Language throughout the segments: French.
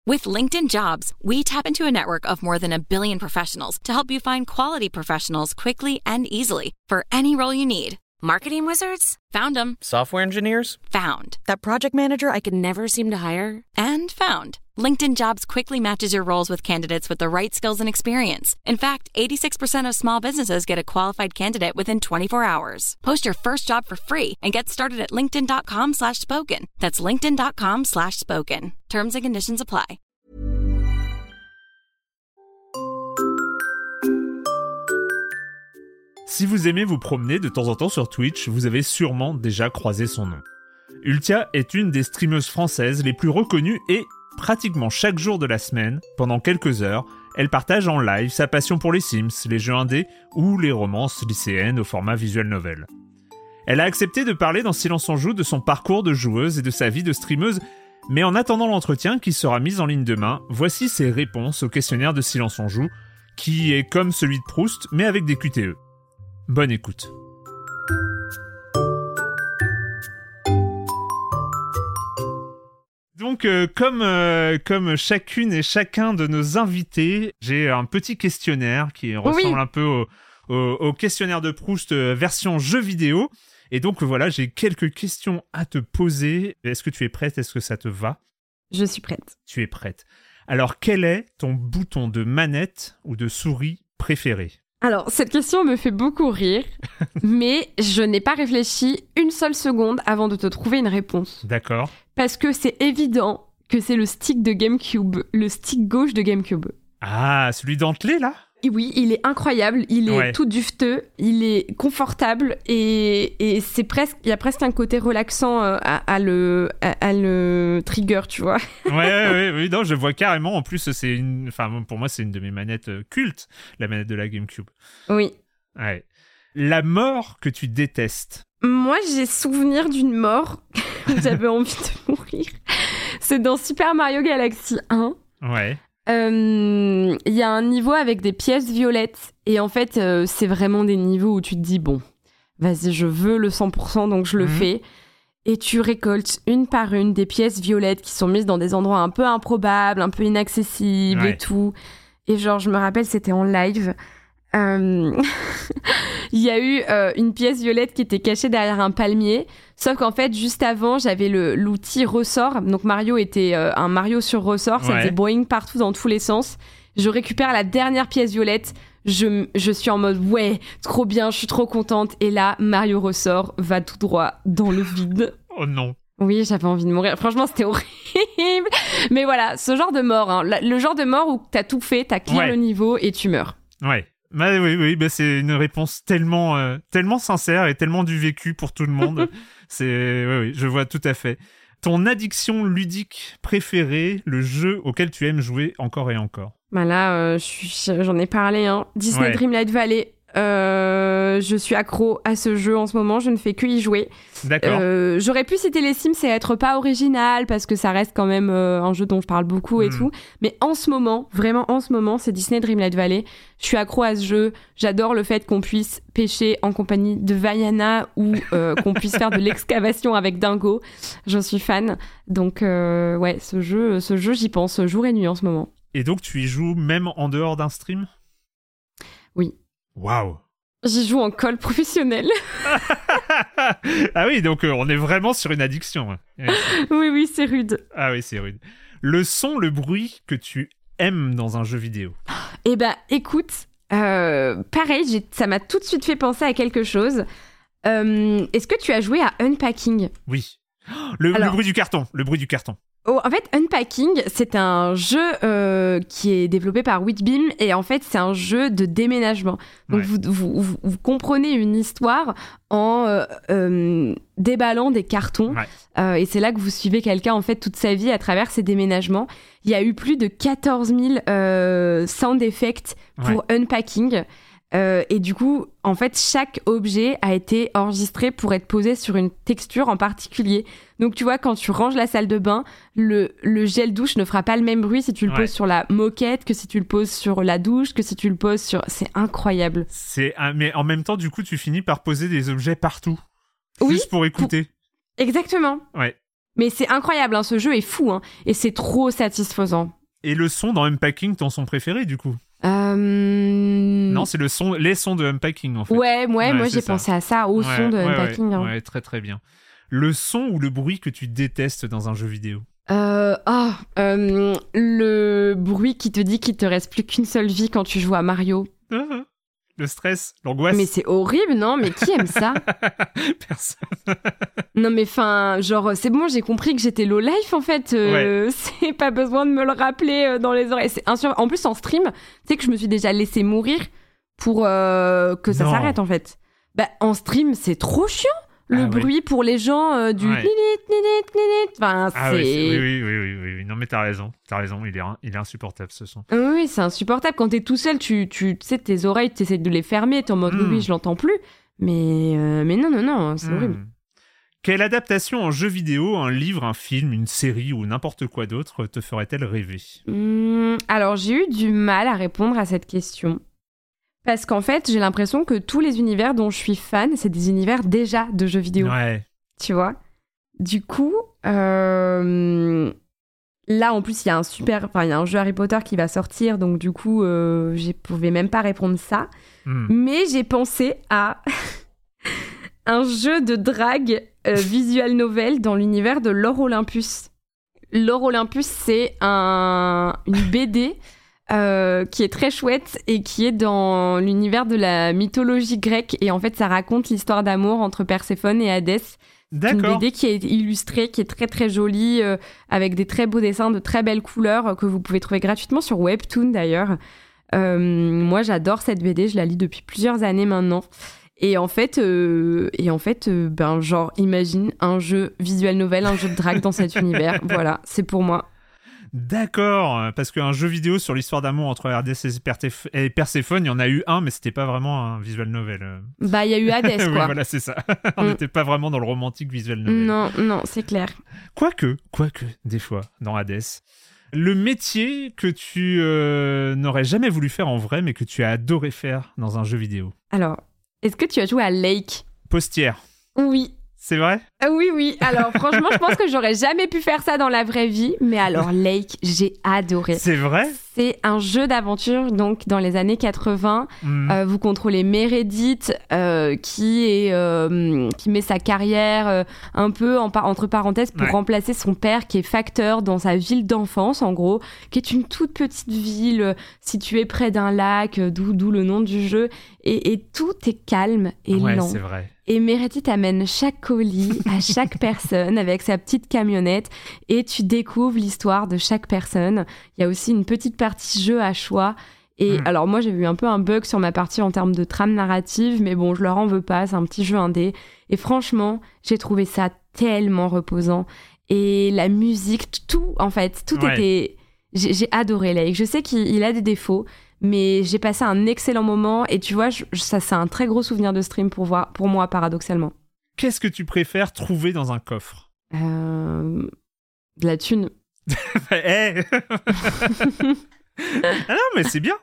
With LinkedIn Jobs, we tap into a network of more than 1 billion professionals to help you find quality professionals quickly and easily for any role you need. Marketing wizards? Found them. Software engineers? Found. That project manager I could never seem to hire? And found. LinkedIn Jobs quickly matches your roles with candidates with the right skills and experience. In fact, 86% of small businesses get a qualified candidate within 24 hours. Post your first job for free and get started at linkedin.com/spoken. That's linkedin.com/spoken. Terms and conditions apply. Si vous aimez vous promener de temps en temps sur Twitch, vous avez sûrement déjà croisé son nom. Ultia est une des streameuses françaises les plus reconnues et, pratiquement chaque jour de la semaine, pendant quelques heures, elle partage en live sa passion pour les Sims, les jeux indés ou les romances lycéennes au format visual novel. Elle a accepté de parler dans Silence on Joue de son parcours de joueuse et de sa vie de streameuse, mais en attendant l'entretien qui sera mis en ligne demain, voici ses réponses au questionnaire de Silence on Joue, qui est comme celui de Proust, mais avec des QTE. Bonne écoute. Donc, comme chacune et chacun de nos invités, j'ai un petit questionnaire qui ressemble un peu au questionnaire de Proust version jeu vidéo. Et donc, voilà, j'ai quelques questions à te poser. Est-ce que tu es prête ? Est-ce que ça te va ? Je suis prête. Tu es prête. Alors, quel est ton bouton de manette ou de souris préféré ? Alors, cette question me fait beaucoup rire, mais je n'ai pas réfléchi une seule seconde avant de te trouver une réponse. D'accord. Parce que c'est évident que c'est le stick de GameCube, le stick gauche de GameCube. Ah, celui dentelé, là ? Et oui, il est incroyable, il est tout dufteux, il est confortable et c'est presque, il y a presque un côté relaxant à le trigger, tu vois. Oui, non, je vois carrément. En plus, pour moi, c'est une de mes manettes cultes, la manette de la GameCube. Oui. Ouais. La mort que tu détestes. Moi, j'ai souvenir d'une mort où j'avais envie de mourir. C'est dans Super Mario Galaxy 1. Ouais. Il y a un niveau avec des pièces violettes et en fait c'est vraiment des niveaux où tu te dis bon vas-y je veux le 100% donc je le fais et tu récoltes une par une des pièces violettes qui sont mises dans des endroits un peu improbables, un peu inaccessibles et tout et genre je me rappelle c'était en live il y a eu une pièce violette qui était cachée derrière un palmier, sauf qu'en fait juste avant j'avais l'outil ressort, donc Mario était un Mario sur ressort, ça faisait boing partout dans tous les sens. Je récupère la dernière pièce violette, je suis en mode ouais trop bien, je suis trop contente et là Mario ressort va tout droit dans le vide. Oh non. Oui, j'avais envie de mourir. Franchement, c'était horrible. Mais voilà, ce genre de mort, hein, le genre de mort où t'as tout fait, t'as clear le niveau et tu meurs. Ouais. Bah oui, c'est une réponse tellement sincère et tellement du vécu pour tout le monde. Oui, je vois tout à fait. Ton addiction ludique préférée, le jeu auquel tu aimes jouer encore et encore. Bah là, j'en ai parlé, hein. Disney Dreamlight Valley. Je suis accro à ce jeu en ce moment, je ne fais que y jouer. D'accord. J'aurais pu citer les Sims et être pas original parce que ça reste quand même un jeu dont je parle beaucoup et tout. Mais en ce moment, vraiment en ce moment, c'est Disney Dreamlight Valley. Je suis accro à ce jeu. J'adore le fait qu'on puisse pêcher en compagnie de Vaiana ou qu'on puisse faire de l'excavation avec Dingo. J'en suis fan. Donc ouais, ce jeu, j'y pense jour et nuit en ce moment. Et donc tu y joues même en dehors d'un stream ? Oui. Waouh. J'y joue en call professionnel. Ah oui, donc on est vraiment sur une addiction. Oui, c'est rude. Ah oui, c'est rude. Le son, le bruit que tu aimes dans un jeu vidéo. Eh ben, écoute, pareil, ça m'a tout de suite fait penser à quelque chose. Est-ce que tu as joué à Unpacking ? Oui. Le bruit du carton. Oh, en fait, Unpacking, c'est un jeu qui est développé par Witbeam et en fait, c'est un jeu de déménagement. Donc, vous comprenez une histoire en déballant des cartons et c'est là que vous suivez quelqu'un en fait toute sa vie à travers ses déménagements. Il y a eu plus de 14 000 sound effects pour Unpacking. Et du coup, en fait, chaque objet a été enregistré pour être posé sur une texture en particulier. Donc, tu vois, quand tu ranges la salle de bain, le gel douche ne fera pas le même bruit si tu le poses sur la moquette que si tu le poses sur la douche, que si tu le poses sur... C'est incroyable. Mais en même temps, du coup, tu finis par poser des objets partout. Juste pour écouter. Exactement. Ouais. Mais c'est incroyable, hein, ce jeu est fou, hein, et c'est trop satisfaisant. Et le son dans Unpacking, ton son préféré, du coup? Non, c'est les sons de Unpacking, en fait. Ouais, moi j'ai pensé à ça, au son de Unpacking. Hein. Ouais, très très bien. Le son ou le bruit que tu détestes dans un jeu vidéo? Le bruit qui te dit qu'il te reste plus qu'une seule vie quand tu joues à Mario. Le stress, l'angoisse. Mais c'est horrible, non? Mais qui aime ça? Personne. Non, mais genre, c'est bon, j'ai compris que j'étais low life, en fait. C'est pas besoin de me le rappeler dans les oreilles. En plus, en stream, tu sais que je me suis déjà laissé mourir pour que ça s'arrête, en fait. Bah, en stream, c'est trop chiant. Le bruit pour les gens du nit. Enfin, c'est... Oui. Non, mais t'as raison. Il est insupportable, ce son. Oui, c'est insupportable. Quand t'es tout seul, tu sais, tes oreilles, t'essaies de les fermer. T'es en mode, oui, je l'entends plus. Mais non, c'est horrible. Quelle adaptation en jeu vidéo, un livre, un film, une série ou n'importe quoi d'autre te ferait-elle rêver? Alors, j'ai eu du mal à répondre à cette question. Parce qu'en fait, j'ai l'impression que tous les univers dont je suis fan, c'est des univers déjà de jeux vidéo. Ouais. Tu vois? Du coup, là, en plus, il y a un jeu Harry Potter qui va sortir, donc du coup, je pouvais même pas répondre ça. Mais j'ai pensé à un jeu de drague visual novel dans l'univers de Lore Olympus. Lore Olympus, c'est une BD qui est très chouette et qui est dans l'univers de la mythologie grecque. Et en fait, ça raconte l'histoire d'amour entre Perséphone et Hadès. D'accord. C'est une BD qui est illustrée, qui est très très jolie, avec des très beaux dessins, de très belles couleurs, que vous pouvez trouver gratuitement sur Webtoon d'ailleurs. Moi, j'adore cette BD, je la lis depuis plusieurs années maintenant. Et en fait, genre, imagine un jeu visual novel, un jeu de drague dans cet univers. Voilà, c'est pour moi. D'accord, parce qu'un jeu vidéo sur l'histoire d'amour entre Hadès et Perséphone, il y en a eu un, mais c'était pas vraiment un visual novel. Bah, il y a eu Hadès, quoi. Oui, voilà, c'est ça. On n'était pas vraiment dans le romantique visual novel. Non, c'est clair. Quoique, des fois, dans Hadès. Le métier que tu n'aurais jamais voulu faire en vrai, mais que tu as adoré faire dans un jeu vidéo. Alors, est-ce que tu as joué à Lake? Postière. Oui. C'est vrai? Oui. Alors, franchement, je pense que j'aurais jamais pu faire ça dans la vraie vie. Mais alors, Lake, j'ai adoré. C'est vrai? C'est un jeu d'aventure, donc, dans les années 80. Vous contrôlez Meredith, qui met sa carrière un peu entre parenthèses pour remplacer son père, qui est facteur dans sa ville d'enfance, en gros, qui est une toute petite ville située près d'un lac, d'où le nom du jeu. Et tout est calme et lent. Ouais, c'est vrai. Et Meredith amène chaque colis à chaque personne avec sa petite camionnette et tu découvres l'histoire de chaque personne. Il y a aussi une petite partie jeu à choix. Et alors moi, j'ai eu un peu un bug sur ma partie en termes de trame narrative, mais bon, je leur en veux pas, c'est un petit jeu indé. Et franchement, j'ai trouvé ça tellement reposant. Et la musique, tout était... J'ai adoré Lake. Je sais qu'il a des défauts, mais j'ai passé un excellent moment et tu vois, ça c'est un très gros souvenir de stream pour moi, paradoxalement. Qu'est-ce que tu préfères trouver dans un coffre? De la thune. Ah non, mais c'est bien.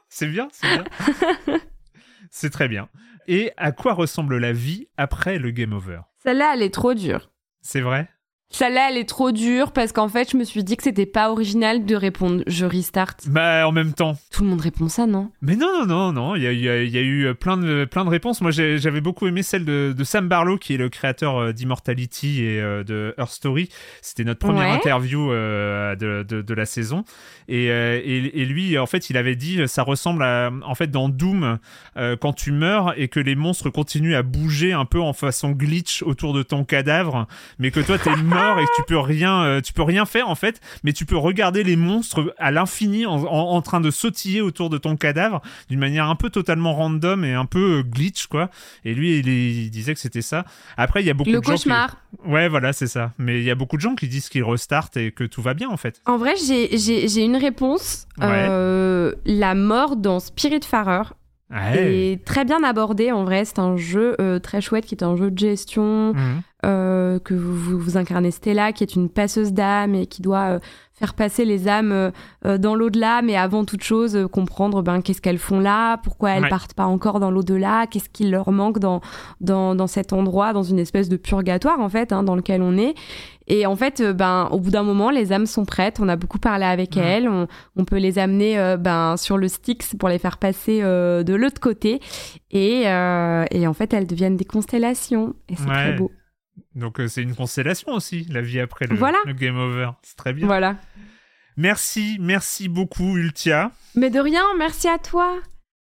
C'est très bien. Et à quoi ressemble la vie après le game over? Celle-là, elle est trop dure. C'est vrai? Celle-là, elle est trop dure parce qu'en fait, je me suis dit que c'était pas original de répondre « je restart ». Bah, en même temps. Tout le monde répond ça, non? Mais non. Il y a eu plein de réponses. Moi, j'avais beaucoup aimé celle de Sam Barlow, qui est le créateur d'Immortality et de Her Story. C'était notre première interview de la saison. Et lui, en fait, il avait dit ça ressemble à, en fait, dans Doom, quand tu meurs et que les monstres continuent à bouger un peu en façon glitch autour de ton cadavre, mais que toi, t'es mort et que tu peux rien faire en fait, mais tu peux regarder les monstres à l'infini en train de sautiller autour de ton cadavre d'une manière un peu totalement random et un peu glitch quoi. Et lui il disait que c'était ça. Après il y a beaucoup de gens cauchemar. Ouais voilà c'est ça. Mais il y a beaucoup de gens qui disent qu'ils restartent et que tout va bien en fait. En vrai j'ai une réponse. La mort dans Spiritfarer. Et très bien abordé en vrai, c'est un jeu très chouette qui est un jeu de gestion que vous incarnez Stella qui est une passeuse d'âme et qui doit faire passer les âmes dans l'au-delà, mais avant toute chose comprendre qu'est-ce qu'elles font là, pourquoi elles partent pas encore dans l'au-delà, qu'est-ce qui leur manque dans cet endroit, dans une espèce de purgatoire en fait dans lequel on est. Et en fait, au bout d'un moment, les âmes sont prêtes. On a beaucoup parlé avec elles. On peut les amener sur le Styx pour les faire passer de l'autre côté. Et en fait, elles deviennent des constellations. Et c'est très beau. Donc, c'est une constellation aussi, la vie après le game over. C'est très bien. Voilà. Merci beaucoup, Ultia. Mais de rien, merci à toi.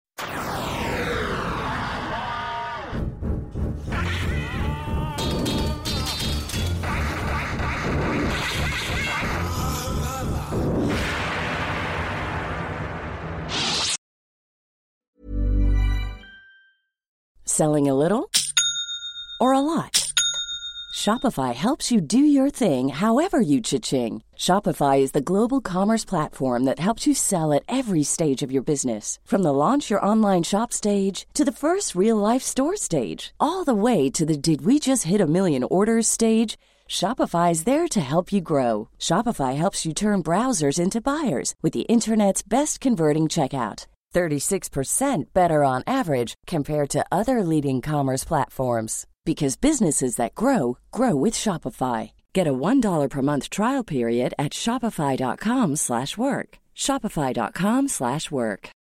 Selling a little or a lot? Shopify helps you do your thing however you cha-ching. Shopify is the global commerce platform that helps you sell at every stage of your business. From the launch your online shop stage to the first real-life store stage, all the way to the did we just hit a million orders stage. Shopify is there to help you grow. Shopify helps you turn browsers into buyers with the internet's best converting checkout. 36% better on average compared to other leading commerce platforms. Because businesses that grow, grow with Shopify. Get a $1 per month trial period at shopify.com/work. Shopify.com/work.